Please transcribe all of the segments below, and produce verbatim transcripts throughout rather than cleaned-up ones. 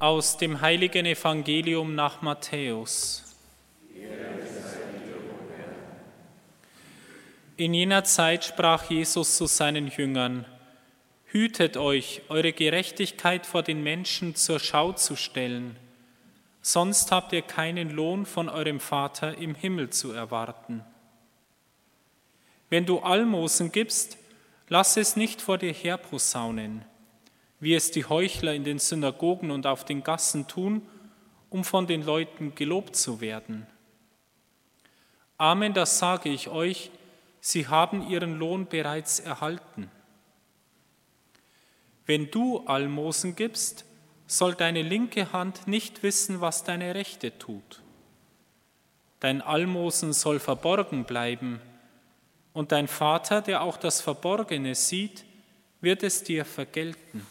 Aus dem heiligen Evangelium nach Matthäus. In jener Zeit sprach Jesus zu seinen Jüngern: Hütet euch, eure Gerechtigkeit vor den Menschen zur Schau zu stellen, sonst habt ihr keinen Lohn von eurem Vater im Himmel zu erwarten. Wenn du Almosen gibst, lass es nicht vor dir herposaunen, wie es die Heuchler in den Synagogen und auf den Gassen tun, um von den Leuten gelobt zu werden. Amen, das sage ich euch, sie haben ihren Lohn bereits erhalten. Wenn du Almosen gibst, soll deine linke Hand nicht wissen, was deine rechte tut. Dein Almosen soll verborgen bleiben, und dein Vater, der auch das Verborgene sieht, wird es dir vergelten.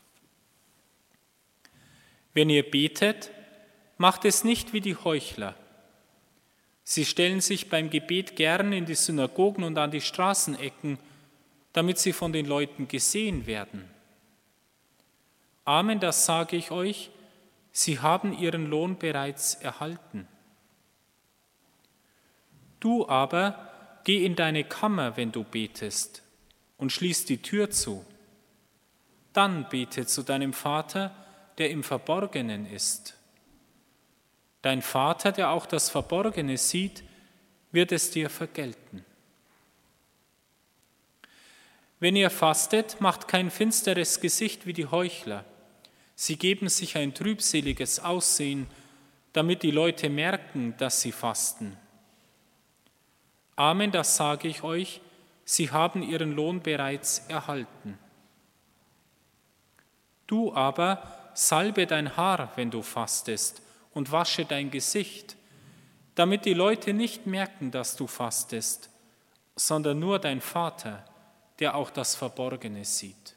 Wenn ihr betet, macht es nicht wie die Heuchler. Sie stellen sich beim Gebet gern in die Synagogen und an die Straßenecken, damit sie von den Leuten gesehen werden. Amen, das sage ich euch, sie haben ihren Lohn bereits erhalten. Du aber geh in deine Kammer, wenn du betest, und schließ die Tür zu. Dann bete zu deinem Vater, der im Verborgenen ist. Dein Vater, der auch das Verborgene sieht, wird es dir vergelten. Wenn ihr fastet, macht kein finsteres Gesicht wie die Heuchler. Sie geben sich ein trübseliges Aussehen, damit die Leute merken, dass sie fasten. Amen, das sage ich euch, sie haben ihren Lohn bereits erhalten. Du aber salbe dein Haar, wenn du fastest, und wasche dein Gesicht, damit die Leute nicht merken, dass du fastest, sondern nur dein Vater, der auch das Verborgene sieht.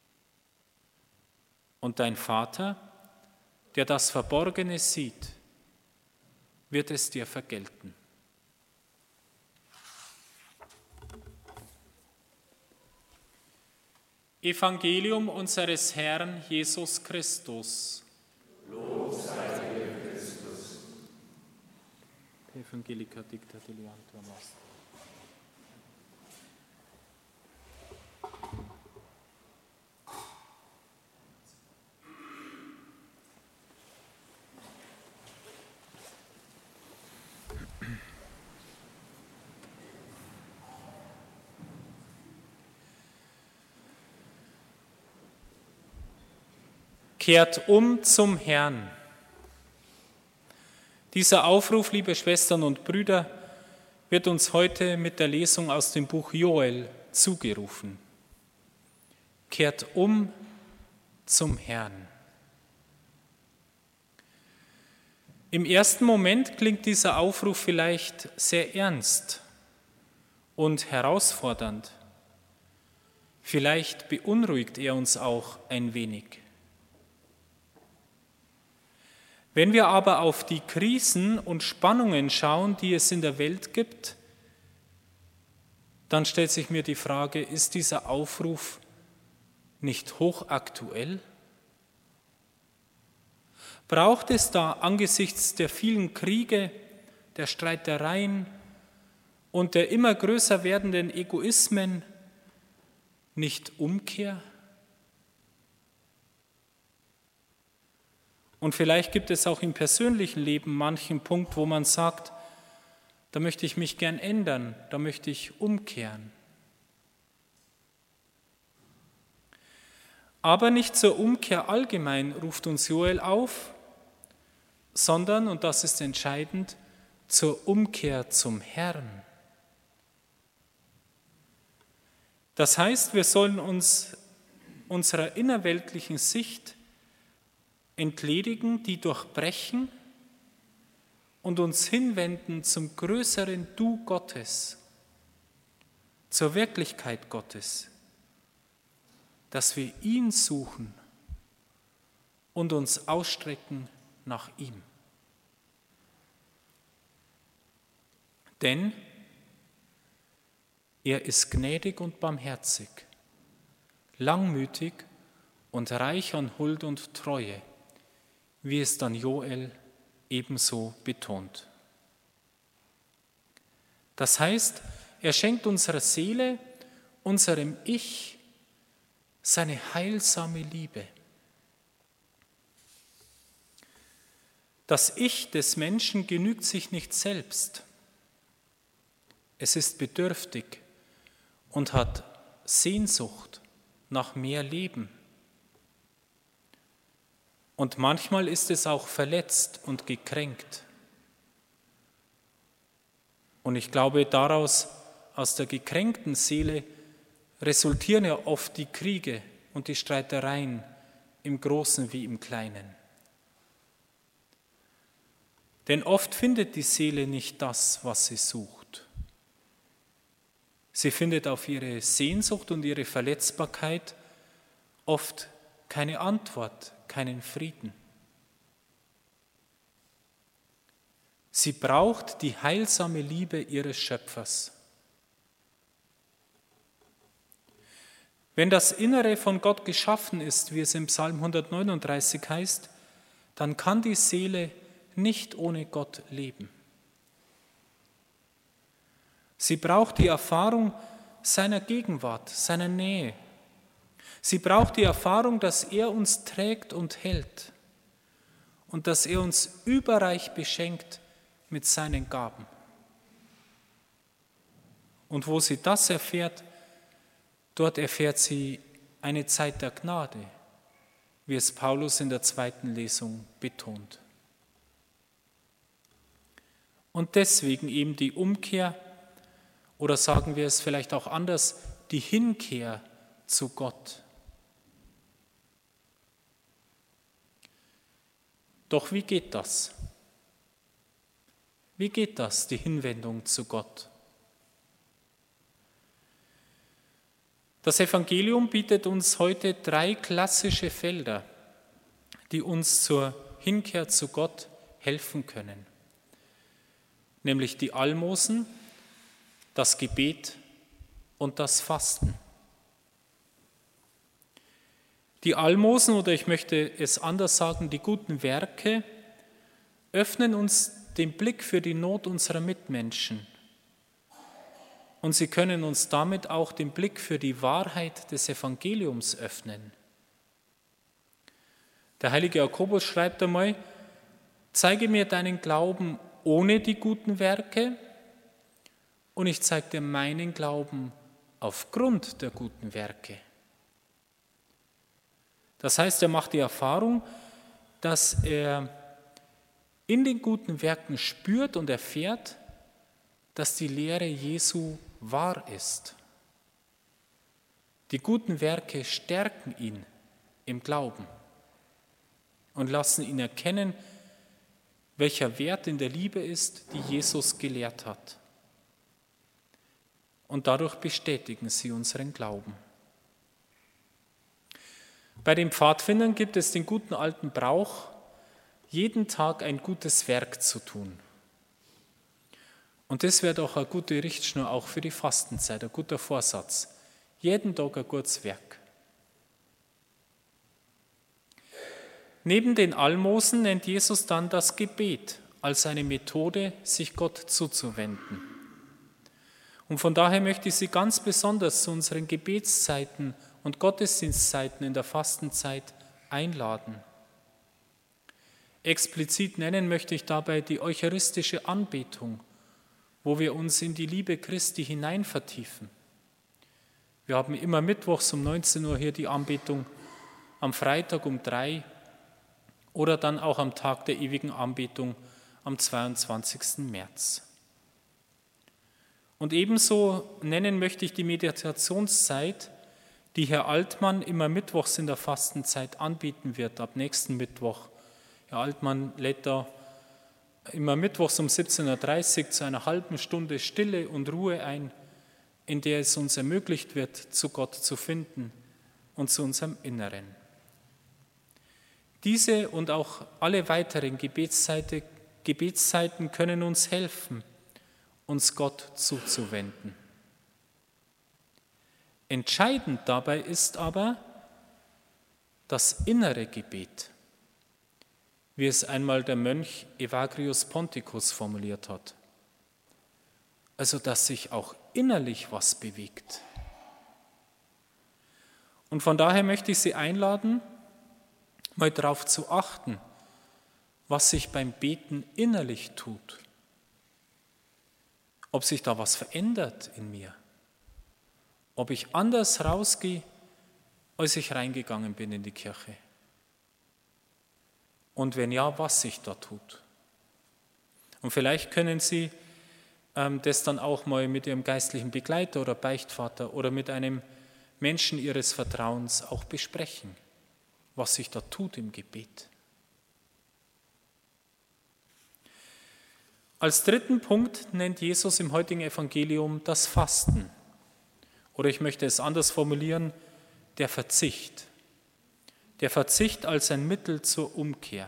Und dein Vater, der das Verborgene sieht, wird es dir vergelten. Evangelium unseres Herrn Jesus Christus. Lob sei dir, Christus. Evangelica dicta deliantur nostra. Kehrt um zum Herrn. Dieser Aufruf, liebe Schwestern und Brüder, wird uns heute mit der Lesung aus dem Buch Joel zugerufen. Kehrt um zum Herrn. Im ersten Moment klingt dieser Aufruf vielleicht sehr ernst und herausfordernd. Vielleicht beunruhigt er uns auch ein wenig. Wenn wir aber auf die Krisen und Spannungen schauen, die es in der Welt gibt, dann stellt sich mir die Frage, ist dieser Aufruf nicht hochaktuell? Braucht es da angesichts der vielen Kriege, der Streitereien und der immer größer werdenden Egoismen nicht Umkehr? Und vielleicht gibt es auch im persönlichen Leben manchen Punkt, wo man sagt, da möchte ich mich gern ändern, da möchte ich umkehren. Aber nicht zur Umkehr allgemein ruft uns Joel auf, sondern, und das ist entscheidend, zur Umkehr zum Herrn. Das heißt, wir sollen uns unserer innerweltlichen Sicht entledigen, die durchbrechen und uns hinwenden zum größeren Du Gottes, zur Wirklichkeit Gottes, dass wir ihn suchen und uns ausstrecken nach ihm. Denn er ist gnädig und barmherzig, langmütig und reich an Huld und Treue, wie es dann Joel ebenso betont. Das heißt, er schenkt unserer Seele, unserem Ich, seine heilsame Liebe. Das Ich des Menschen genügt sich nicht selbst. Es ist bedürftig und hat Sehnsucht nach mehr Leben. Und manchmal ist es auch verletzt und gekränkt. Und ich glaube, daraus, aus der gekränkten Seele, resultieren ja oft die Kriege und die Streitereien im Großen wie im Kleinen. Denn oft findet die Seele nicht das, was sie sucht. Sie findet auf ihre Sehnsucht und ihre Verletzbarkeit oft keine Antwort, keinen Frieden. Sie braucht die heilsame Liebe ihres Schöpfers. Wenn das Innere von Gott geschaffen ist, wie es im Psalm hundertneununddreißig heißt, dann kann die Seele nicht ohne Gott leben. Sie braucht die Erfahrung seiner Gegenwart, seiner Nähe. Sie braucht die Erfahrung, dass er uns trägt und hält und dass er uns überreich beschenkt mit seinen Gaben. Und wo sie das erfährt, dort erfährt sie eine Zeit der Gnade, wie es Paulus in der zweiten Lesung betont. Und deswegen eben die Umkehr, oder sagen wir es vielleicht auch anders, die Hinkehr zu Gott. Doch wie geht das? Wie geht das, die Hinwendung zu Gott? Das Evangelium bietet uns heute drei klassische Felder, die uns zur Hinkehr zu Gott helfen können. Nämlich die Almosen, das Gebet und das Fasten. Die Almosen, oder ich möchte es anders sagen, die guten Werke, öffnen uns den Blick für die Not unserer Mitmenschen. Und sie können uns damit auch den Blick für die Wahrheit des Evangeliums öffnen. Der heilige Jakobus schreibt einmal, zeige mir deinen Glauben ohne die guten Werke und ich zeige dir meinen Glauben aufgrund der guten Werke. Das heißt, er macht die Erfahrung, dass er in den guten Werken spürt und erfährt, dass die Lehre Jesu wahr ist. Die guten Werke stärken ihn im Glauben und lassen ihn erkennen, welcher Wert in der Liebe ist, die Jesus gelehrt hat. Und dadurch bestätigen sie unseren Glauben. Bei den Pfadfindern gibt es den guten alten Brauch, jeden Tag ein gutes Werk zu tun. Und das wäre doch eine gute Richtschnur auch für die Fastenzeit, ein guter Vorsatz. Jeden Tag ein gutes Werk. Neben den Almosen nennt Jesus dann das Gebet als eine Methode, sich Gott zuzuwenden. Und von daher möchte ich Sie ganz besonders zu unseren Gebetszeiten und Gottesdienstzeiten in der Fastenzeit einladen. Explizit nennen möchte ich dabei die eucharistische Anbetung, wo wir uns in die Liebe Christi hinein vertiefen. Wir haben immer mittwochs um neunzehn Uhr hier die Anbetung, am Freitag um drei oder dann auch am Tag der ewigen Anbetung am zweiundzwanzigsten März. Und ebenso nennen möchte ich die Meditationszeit, die Herr Altmann immer mittwochs in der Fastenzeit anbieten wird, ab nächsten Mittwoch. Herr Altmann lädt da immer mittwochs um siebzehn Uhr dreißig zu einer halben Stunde Stille und Ruhe ein, in der es uns ermöglicht wird, zu Gott zu finden und zu unserem Inneren. Diese und auch alle weiteren Gebetszeiten, Gebetszeiten können uns helfen, uns Gott zuzuwenden. Entscheidend dabei ist aber das innere Gebet. wie es einmal der Mönch Evagrius Ponticus formuliert hat. Also, dass sich auch innerlich was bewegt. Und von daher möchte ich Sie einladen, mal darauf zu achten, was sich beim Beten innerlich tut. Ob sich da was verändert in mir. Ob ich anders rausgehe, als ich reingegangen bin in die Kirche. Und wenn ja, was sich da tut. Und vielleicht können Sie ähm, das dann auch mal mit Ihrem geistlichen Begleiter oder Beichtvater oder mit einem Menschen Ihres Vertrauens auch besprechen, was sich da tut im Gebet. Als dritten Punkt nennt Jesus im heutigen Evangelium das Fasten. Oder ich möchte es anders formulieren, der Verzicht. Der Verzicht als ein Mittel zur Umkehr.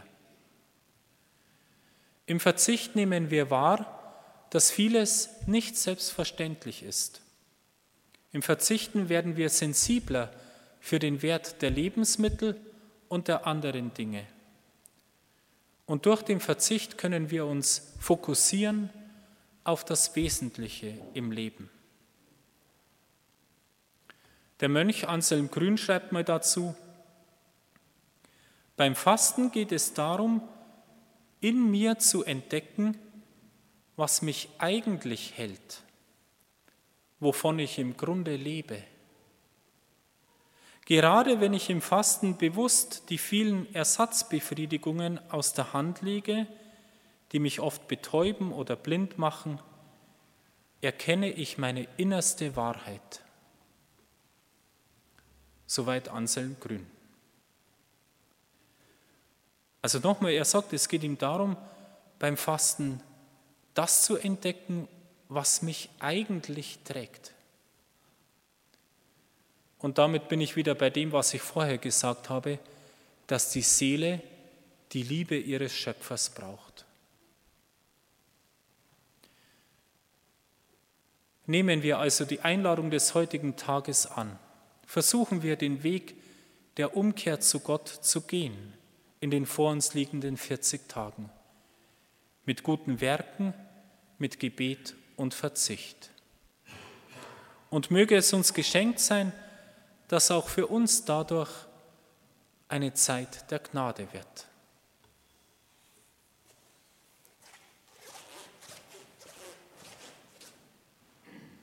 Im Verzicht nehmen wir wahr, dass vieles nicht selbstverständlich ist. Im Verzichten werden wir sensibler für den Wert der Lebensmittel und der anderen Dinge. Und durch den Verzicht können wir uns fokussieren auf das Wesentliche im Leben. Der Mönch Anselm Grün schreibt mal dazu: Beim Fasten geht es darum, in mir zu entdecken, was mich eigentlich hält, wovon ich im Grunde lebe. Gerade wenn ich im Fasten bewusst die vielen Ersatzbefriedigungen aus der Hand lege, die mich oft betäuben oder blind machen, erkenne ich meine innerste Wahrheit. Soweit Anselm Grün. Also nochmal, er sagt, es geht ihm darum, beim Fasten das zu entdecken, was mich eigentlich trägt. Und damit bin ich wieder bei dem, was ich vorher gesagt habe, dass die Seele die Liebe ihres Schöpfers braucht. Nehmen wir also die Einladung des heutigen Tages an. Versuchen wir den Weg der Umkehr zu Gott zu gehen in den vor uns liegenden vierzig Tagen. Mit guten Werken, mit Gebet und Verzicht. Und möge es uns geschenkt sein, dass auch für uns dadurch eine Zeit der Gnade wird.